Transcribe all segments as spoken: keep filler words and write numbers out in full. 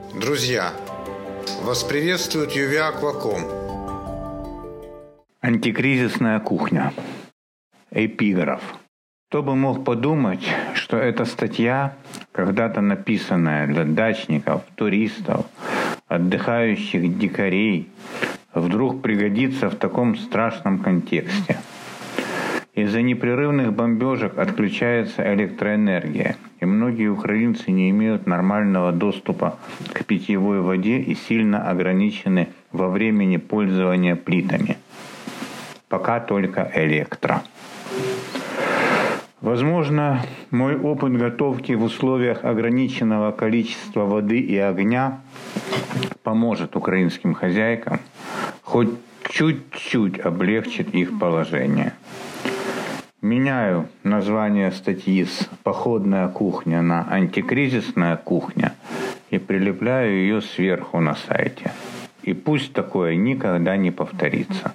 Друзья, вас приветствует ю ви аква точка ком. Антикризисная кухня. Эпиграф. Кто бы мог подумать, что эта статья, когда-то написанная для дачников, туристов, отдыхающих дикарей, вдруг пригодится в таком страшном контексте. Из-за непрерывных бомбежек отключается электроэнергия, и многие украинцы не имеют нормального доступа к питьевой воде и сильно ограничены во времени пользования плитами. Пока только электро. Возможно, мой опыт готовки в условиях ограниченного количества воды и огня поможет украинским хозяйкам, хоть чуть-чуть облегчит их положение. Меняю название статьи с «Походная кухня» на «Антикризисная кухня» и прилепляю ее сверху на сайте. И пусть такое никогда не повторится.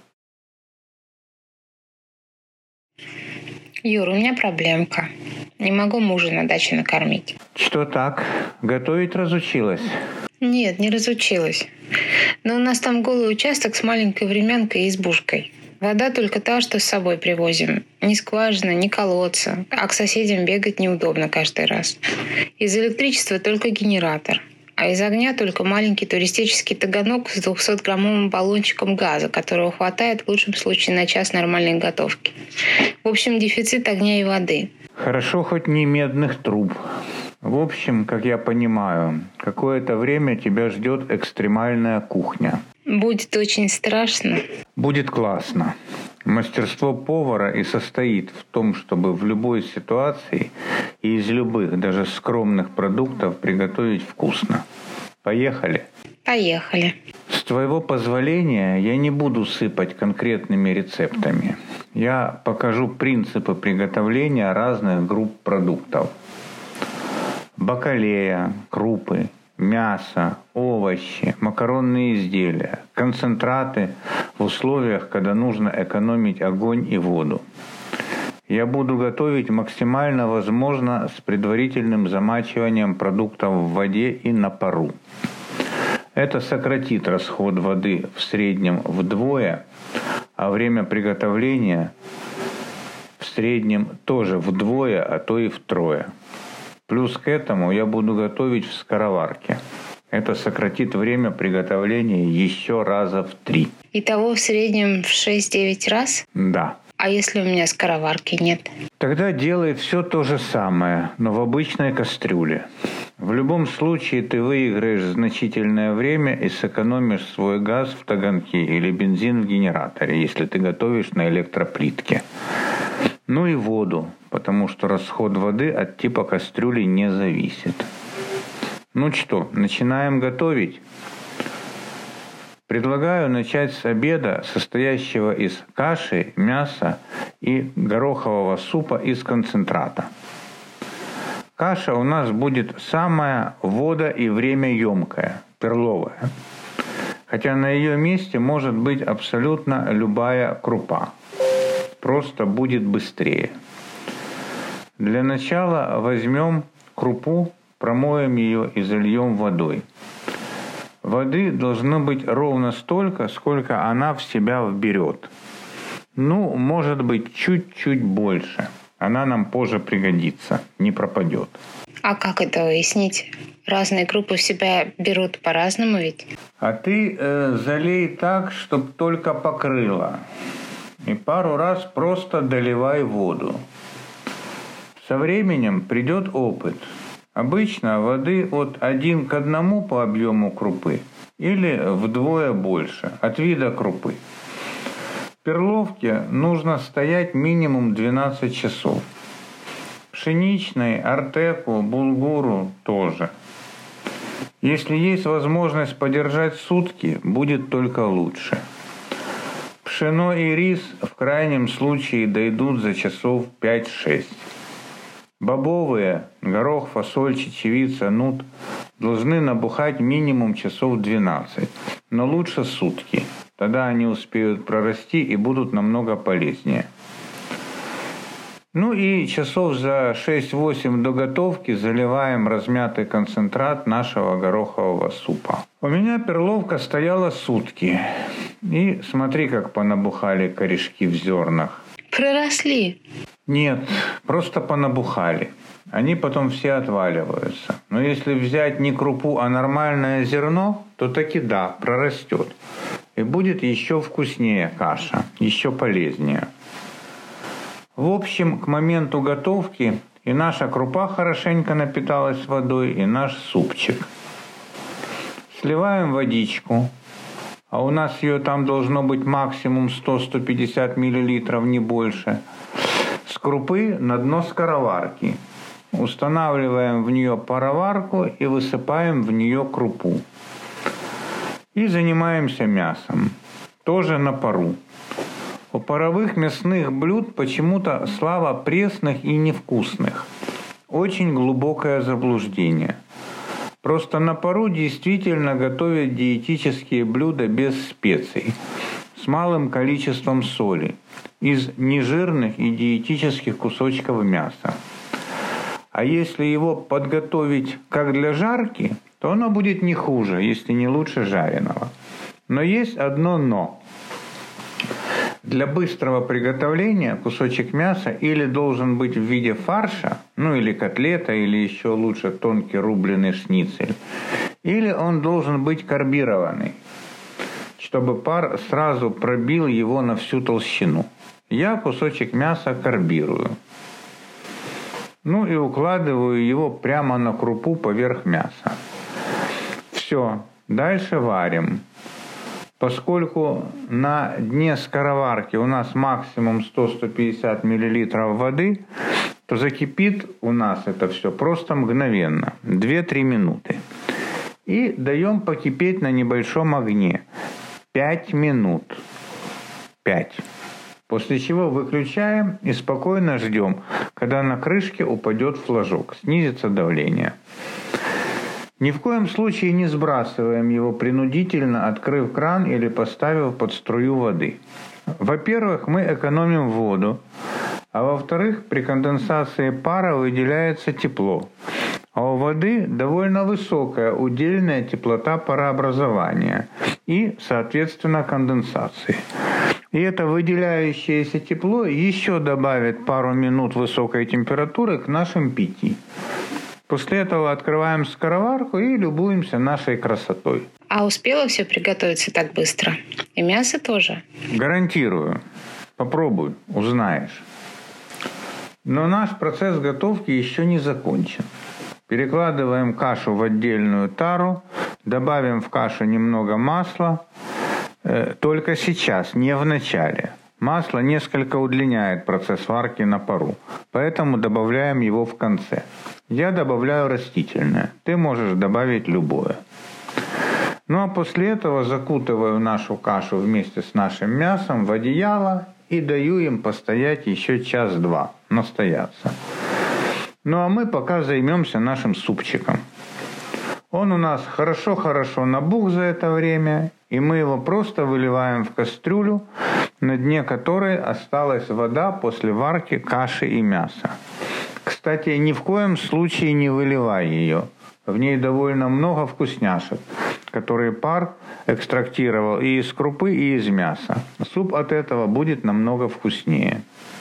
Юр, у меня проблемка. Не могу мужа на даче накормить. Что так? Готовить разучилась? Нет, не разучилась. Но у нас там голый участок с маленькой времянкой и избушкой. Вода только та, что с собой привозим. Ни скважина, ни колодца. А к соседям бегать неудобно каждый раз. Из электричества только генератор. А из огня только маленький туристический таганок с двухсотграммовым баллончиком газа, которого хватает в лучшем случае на час нормальной готовки. В общем, дефицит огня и воды. Хорошо, хоть не медных труб. В общем, как я понимаю, какое-то время тебя ждет экстремальная кухня. Будет очень страшно. Будет классно. Мастерство повара и состоит в том, чтобы в любой ситуации и из любых, даже скромных продуктов приготовить вкусно. Поехали? Поехали. С твоего позволения я не буду сыпать конкретными рецептами. Я покажу принципы приготовления разных групп продуктов. Бакалея, крупы, мясо, овощи, макаронные изделия, концентраты в условиях, когда нужно экономить огонь и воду. Я буду готовить максимально возможно с предварительным замачиванием продуктов в воде и на пару. Это сократит расход воды в среднем вдвое, а время приготовления в среднем тоже вдвое, а то и втрое. Плюс к этому я буду готовить в скороварке. Это сократит время приготовления еще раза в три. Итого в среднем в шесть-девять раз? Да. А если у меня скороварки нет? Тогда делай все то же самое, но в обычной кастрюле. В любом случае ты выиграешь значительное время и сэкономишь свой газ в таганке или бензин в генераторе, если ты готовишь на электроплитке. Ну и воду, потому что расход воды от типа кастрюли не зависит. Ну что, начинаем готовить? Предлагаю начать с обеда, состоящего из каши, мяса и горохового супа из концентрата. Каша у нас будет самая водо- и времяемкая, перловая. Хотя на ее месте может быть абсолютно любая крупа. Просто будет быстрее. Для начала возьмем крупу, промоем ее и зальем водой. Воды должно быть ровно столько, сколько она в себя вберет. Ну, может быть, чуть-чуть больше. Она нам позже пригодится, не пропадет. А как это выяснить? Разные крупы в себя берут по-разному ведь? А ты э, залей так, чтоб только покрыло. И пару раз просто доливай воду. Со временем придет опыт. Обычно воды от один к одному по объему крупы или вдвое больше от вида крупы. В перловке нужно стоять минимум двенадцать часов. Пшеничной, артеку, булгуру тоже. Если есть возможность подержать сутки, будет только лучше. Пшено и рис в крайнем случае дойдут за часов пять-шесть. Бобовые, горох, фасоль, чечевица, нут должны набухать минимум часов двенадцать, но лучше сутки. Тогда они успеют прорасти и будут намного полезнее. Ну и часов за шесть-восемь до готовки заливаем размятый концентрат нашего горохового супа. У меня перловка стояла сутки. И смотри, как понабухали корешки в зернах. Проросли? Нет, просто понабухали. Они потом все отваливаются. Но если взять не крупу, а нормальное зерно, то таки да, прорастет. И будет еще вкуснее каша, еще полезнее. В общем, к моменту готовки и наша крупа хорошенько напиталась водой, и наш супчик. Сливаем водичку, а у нас ее там должно быть максимум сто - сто пятьдесят миллилитров, не больше. С крупы на дно скороварки. Устанавливаем в нее пароварку и высыпаем в нее крупу. И занимаемся мясом. Тоже на пару. У паровых мясных блюд почему-то слава пресных и невкусных. Очень глубокое заблуждение. Просто на пару действительно готовят диетические блюда без специй, с малым количеством соли, из нежирных и диетических кусочков мяса. А если его подготовить как для жарки, то оно будет не хуже, если не лучше жареного. Но есть одно «но». Для быстрого приготовления кусочек мяса или должен быть в виде фарша, ну или котлета, или еще лучше тонкий рубленый шницель, или он должен быть карбированный, чтобы пар сразу пробил его на всю толщину. Я кусочек мяса карбирую. Ну и укладываю его прямо на крупу поверх мяса. Все, дальше варим. Поскольку на дне скороварки у нас максимум сто - сто пятьдесят миллилитров воды, то закипит у нас это все просто мгновенно, две-три минуты. И даем покипеть на небольшом огне пять минут. пять. После чего выключаем и спокойно ждем, когда на крышке упадет флажок, снизится давление. Ни в коем случае не сбрасываем его принудительно, открыв кран или поставив под струю воды. Во-первых, мы экономим воду, а во-вторых, при конденсации пара выделяется тепло, а у воды довольно высокая удельная теплота парообразования и, соответственно, конденсации. И это выделяющееся тепло еще добавит пару минут высокой температуры к нашим пяти. После этого открываем скороварку и любуемся нашей красотой. А успела все приготовиться так быстро? И мясо тоже? Гарантирую. Попробуй, узнаешь. Но наш процесс готовки еще не закончен. Перекладываем кашу в отдельную тару, добавим в кашу немного масла, э, только сейчас, не в начале. Масло несколько удлиняет процесс варки на пару, поэтому добавляем его в конце. Я добавляю растительное, ты можешь добавить любое. Ну а после этого закутываю нашу кашу вместе с нашим мясом в одеяло и даю им постоять еще час-два, настояться. Ну а мы пока займемся нашим супчиком. Он у нас хорошо-хорошо набух за это время, и мы его просто выливаем в кастрюлю, на дне которой осталась вода после варки каши и мяса. Кстати, ни в коем случае не выливай ее. В ней довольно много вкусняшек, которые пар экстрактировал и из крупы, и из мяса. Суп от этого будет намного вкуснее.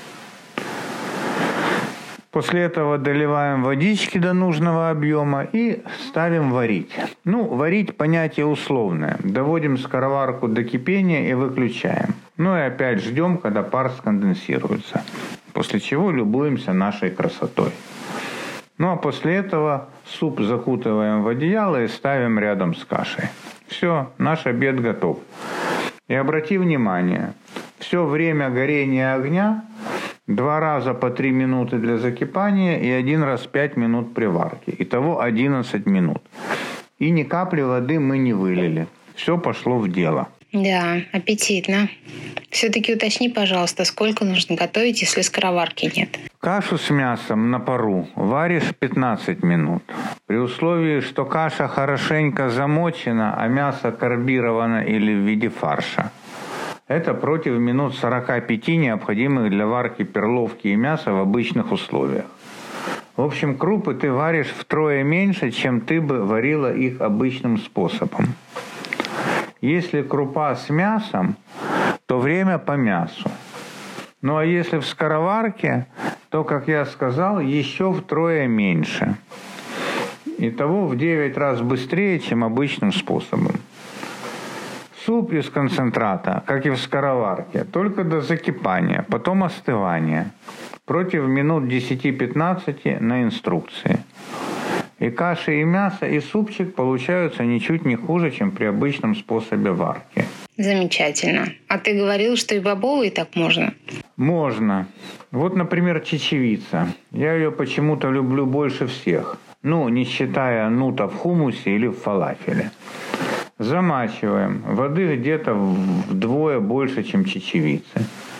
После этого доливаем водички до нужного объема и ставим варить. Ну, варить понятие условное. Доводим скороварку до кипения и выключаем. Ну и опять ждем, когда пар сконденсируется. После чего любуемся нашей красотой. Ну а после этого суп закутываем в одеяло и ставим рядом с кашей. Все, наш обед готов. И обрати внимание, все время горения огня два раза по три минуты для закипания и один раз пять минут при варке. Итого одиннадцать минут. И ни капли воды мы не вылили. Все пошло в дело. Да, аппетитно. Все-таки уточни, пожалуйста, сколько нужно готовить, если скороварки нет? Кашу с мясом на пару варишь пятнадцать минут. При условии, что каша хорошенько замочена, а мясо карбировано или в виде фарша. Это против минут сорока пяти, необходимых для варки перловки и мяса в обычных условиях. В общем, крупы ты варишь втрое меньше, чем ты бы варила их обычным способом. Если крупа с мясом, то время по мясу. Ну а если в скороварке, то, как я сказал, еще втрое меньше. Итого в девять раз быстрее, чем обычным способом. Суп из концентрата, как и в скороварке, только до закипания, потом остывания. Против минут десяти-пятнадцати на инструкции. И каши, и мясо, и супчик получаются ничуть не хуже, чем при обычном способе варки. Замечательно. А ты говорил, что и бобовые так можно? Можно. Вот, например, чечевица. Я ее почему-то люблю больше всех. Ну, не считая нута в хумусе или в фалафеле. Замачиваем. Воды где-то вдвое больше, чем чечевицы.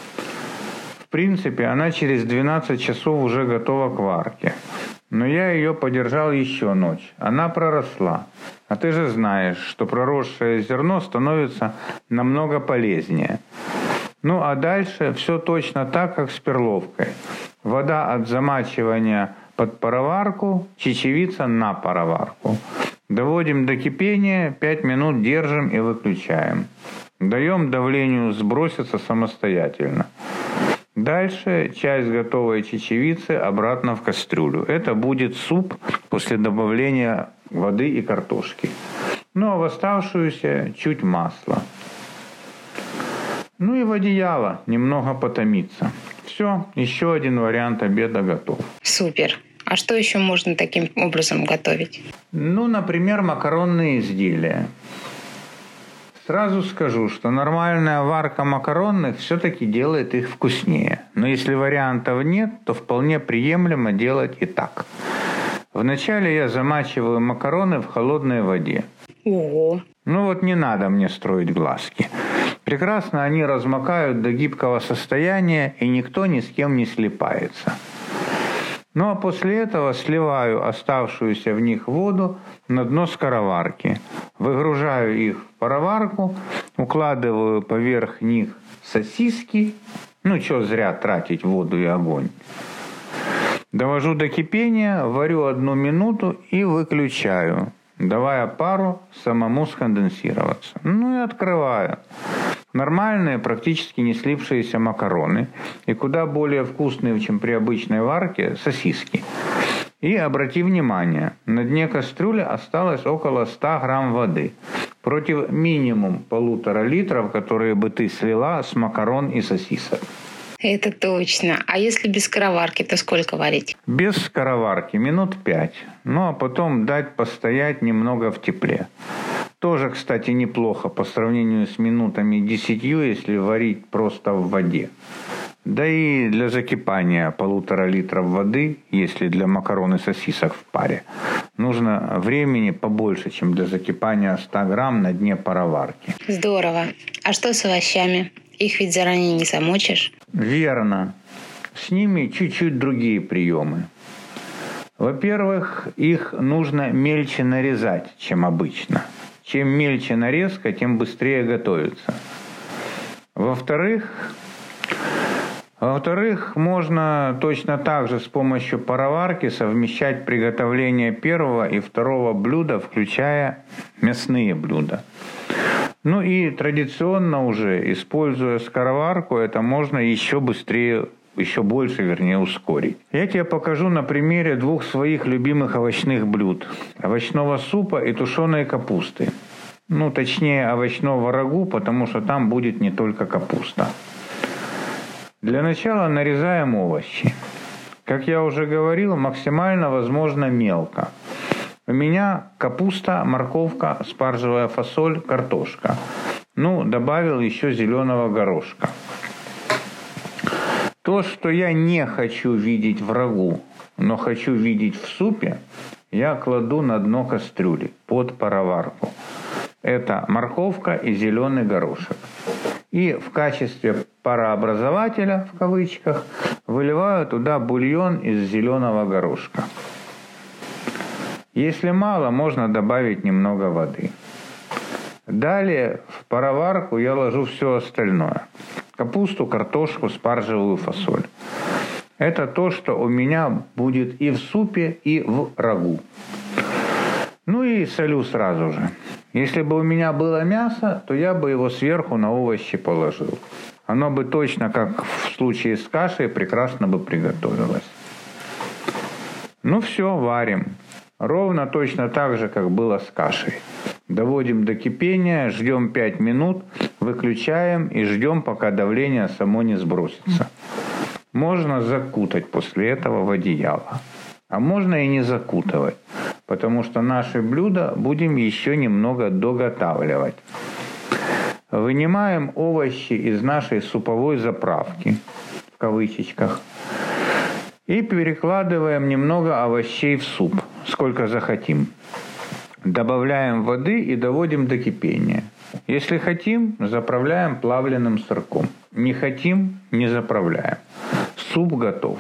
В принципе, она через двенадцать часов уже готова к варке. Но я ее подержал еще ночь. Она проросла. А ты же знаешь, что проросшее зерно становится намного полезнее. Ну а дальше все точно так, как с перловкой. Вода от замачивания под пароварку, чечевица на пароварку. Доводим до кипения, пять минут держим и выключаем. Даем давлению сброситься самостоятельно. Дальше часть готовой чечевицы обратно в кастрюлю. Это будет суп после добавления воды и картошки. Ну а в оставшуюся чуть масла. Ну и в одеяло немного потомиться. Все, еще один вариант обеда готов. Супер. А что еще можно таким образом готовить? Ну, например, макаронные изделия. Сразу скажу, что нормальная варка макаронных все-таки делает их вкуснее. Но если вариантов нет, то вполне приемлемо делать и так. Вначале я замачиваю макароны в холодной воде. Ого! Ну вот не надо мне строить глазки. Прекрасно они размокают до гибкого состояния, и никто ни с кем не слипается. Ну а после этого сливаю оставшуюся в них воду на дно скороварки. Выгружаю их в пароварку, укладываю поверх них сосиски. Ну, что зря тратить воду и огонь. Довожу до кипения, варю одну минуту и выключаю, давая пару самому сконденсироваться. Ну и открываю. Нормальные, практически не слипшиеся макароны и куда более вкусные, чем при обычной варке, сосиски. И обрати внимание, на дне кастрюли осталось около ста грамм воды против минимум полутора литров, которые бы ты слила с макарон и сосисок. Это точно. А если без скороварки, то сколько варить? Без скороварки минут пять. Ну а потом дать постоять немного в тепле. Тоже, кстати, неплохо по сравнению с минутами десятью, если варить просто в воде. Да и для закипания полутора литров воды, если для макарон и сосисок в паре, нужно времени побольше, чем для закипания ста грамм на дне пароварки. Здорово. А что с овощами? Их ведь заранее не замочишь? Верно. С ними чуть-чуть другие приемы. Во-первых, их нужно мельче нарезать, чем обычно. Чем мельче нарезка, тем быстрее готовится. Во-вторых, во-вторых, можно точно так же с помощью пароварки совмещать приготовление первого и второго блюда, включая мясные блюда. Ну и традиционно уже, используя скороварку, это можно еще быстрее, еще больше, вернее, ускорить. Я тебе покажу на примере двух своих любимых овощных блюд. Овощного супа и тушеной капусты. Ну, точнее, овощного рагу, потому что там будет не только капуста. Для начала нарезаем овощи. Как я уже говорил, максимально возможно мелко. У меня капуста, морковка, спаржевая фасоль, картошка. Ну, добавил еще зеленого горошка. То, что я не хочу видеть в рагу, но хочу видеть в супе, я кладу на дно кастрюли под пароварку. Это морковка и зеленый горошек. И в качестве парообразователя, в кавычках, выливаю туда бульон из зеленого горошка. Если мало, можно добавить немного воды. Далее в пароварку я ложу все остальное. Капусту, картошку, спаржевую фасоль. Это то, что у меня будет и в супе, и в рагу. Ну и солю сразу же. Если бы у меня было мясо, то я бы его сверху на овощи положил. Оно бы точно, как в случае с кашей, прекрасно бы приготовилось. Ну все, варим. Ровно точно так же, как было с кашей. Доводим до кипения, ждем пять минут, выключаем и ждем, пока давление само не сбросится. Можно закутать после этого в одеяло. А можно и не закутывать, потому что наши блюда будем еще немного доготавливать. Вынимаем овощи из нашей суповой заправки, в кавычечках, и перекладываем немного овощей в суп, сколько захотим. Добавляем воды и доводим до кипения. Если хотим, заправляем плавленным сырком. Не хотим, не заправляем. Суп готов.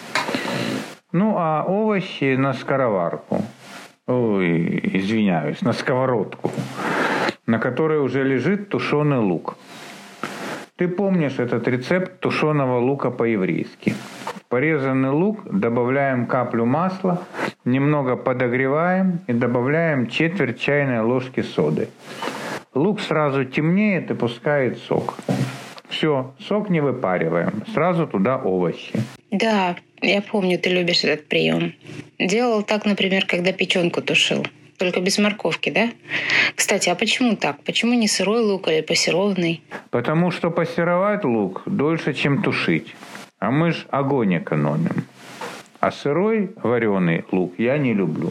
Ну а овощи на скороварку. Ой, извиняюсь, на сковородку, на которой уже лежит тушеный лук. Ты помнишь этот рецепт тушеного лука по-еврейски. В порезанный лук добавляем каплю масла, немного подогреваем и добавляем четверть чайной ложки соды. Лук сразу темнеет и пускает сок. Все, сок не выпариваем, сразу туда овощи. Да, я помню, ты любишь этот прием. Делал так, например, когда печенку тушил. Только без морковки, да? Кстати, а почему так? Почему не сырой лук или пассерованный? Потому что пассеровать лук дольше, чем тушить. А мы ж огонь экономим. А сырой вареный лук я не люблю.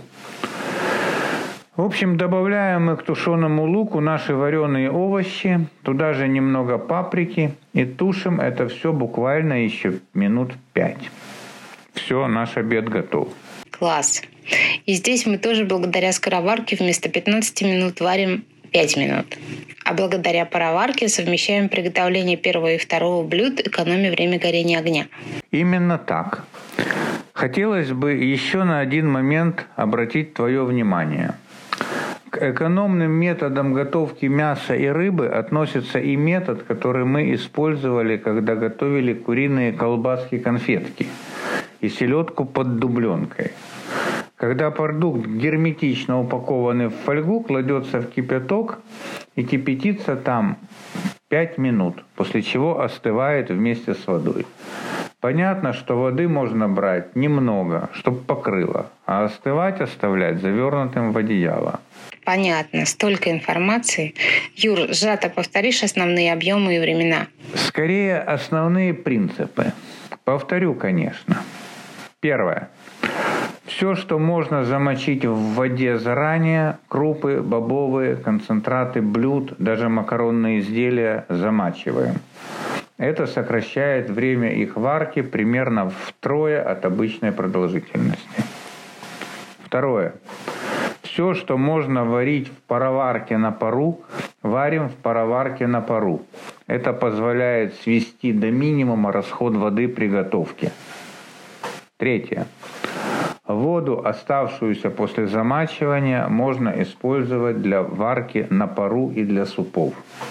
В общем, добавляем мы к тушеному луку наши вареные овощи, туда же немного паприки и тушим это все буквально еще минут пять. Все, наш обед готов. Класс. И здесь мы тоже благодаря скороварке вместо пятнадцати минут варим пять минут. А благодаря пароварке совмещаем приготовление первого и второго блюд, экономя время горения огня. Именно так. Хотелось бы еще на один момент обратить твое внимание. К экономным методам готовки мяса и рыбы относится и метод, который мы использовали, когда готовили куриные колбаски-конфетки и селедку под дубленкой. Когда продукт герметично упакованный в фольгу кладется в кипяток и кипятится там пять минут, после чего остывает вместе с водой. Понятно, что воды можно брать немного, чтобы покрыло, а остывать оставлять завернутым в одеяло. Понятно, столько информации. Юр, сжато повторишь основные объемы и времена? Скорее, основные принципы. Повторю, конечно. Первое. Все, что можно замочить в воде заранее, крупы, бобовые, концентраты блюд, даже макаронные изделия замачиваем. Это сокращает время их варки примерно втрое от обычной продолжительности. Второе. Все, что можно варить в пароварке на пару, варим в пароварке на пару. Это позволяет свести до минимума расход воды при готовке. Третье. Воду, оставшуюся после замачивания, можно использовать для варки на пару и для супов.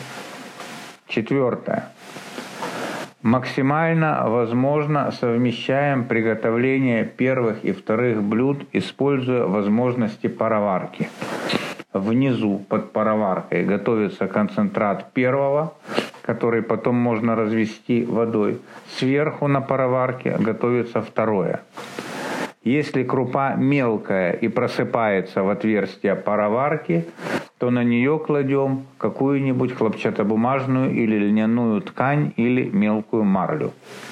Четвертое. Максимально возможно совмещаем приготовление первых и вторых блюд, используя возможности пароварки. Внизу под пароваркой готовится концентрат первого, который потом можно развести водой. Сверху на пароварке готовится второе. Если крупа мелкая и просыпается в отверстие пароварки, то на нее кладем какую-нибудь хлопчатобумажную или льняную ткань или мелкую марлю.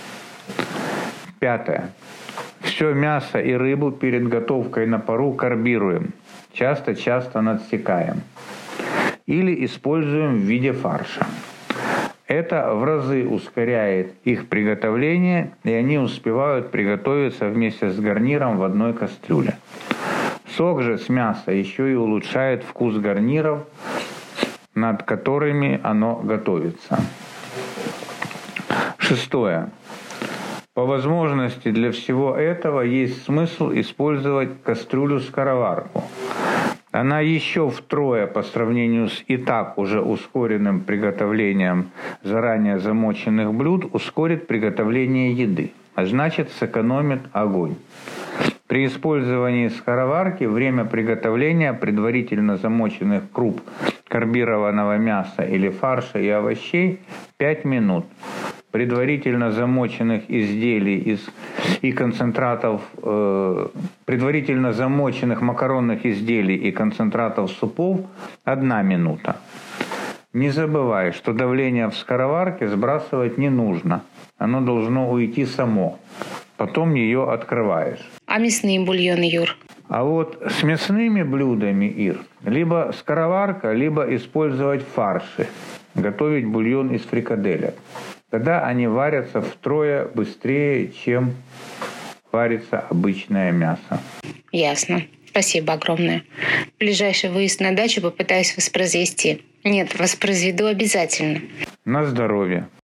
Пятое. Все мясо и рыбу перед готовкой на пару карбируем, часто-часто надсекаем или используем в виде фарша. Это в разы ускоряет их приготовление, и они успевают приготовиться вместе с гарниром в одной кастрюле. Сок же с мяса еще и улучшает вкус гарниров, над которыми оно готовится. Шестое. По возможности для всего этого есть смысл использовать кастрюлю-скороварку. Она еще втрое по сравнению с и так уже ускоренным приготовлением заранее замоченных блюд ускорит приготовление еды, а значит сэкономит огонь. При использовании скороварки время приготовления предварительно замоченных круп, карбированного мяса или фарша и овощей пять минут. Предварительно замоченных изделий из, и концентратов, э, предварительно замоченных макаронных изделий и концентратов супов одна минута. Не забывай, что давление в скороварке сбрасывать не нужно. Оно должно уйти само. Потом ее открываешь. А мясные бульоны, Юр? А вот с мясными блюдами, Ир, либо скороварка, либо использовать фарши. Готовить бульон из фрикаделек. Тогда они варятся втрое быстрее, чем варится обычное мясо. Ясно. Спасибо огромное. В ближайший выезд на дачу попытаюсь воспроизвести. Нет, воспроизведу обязательно. На здоровье.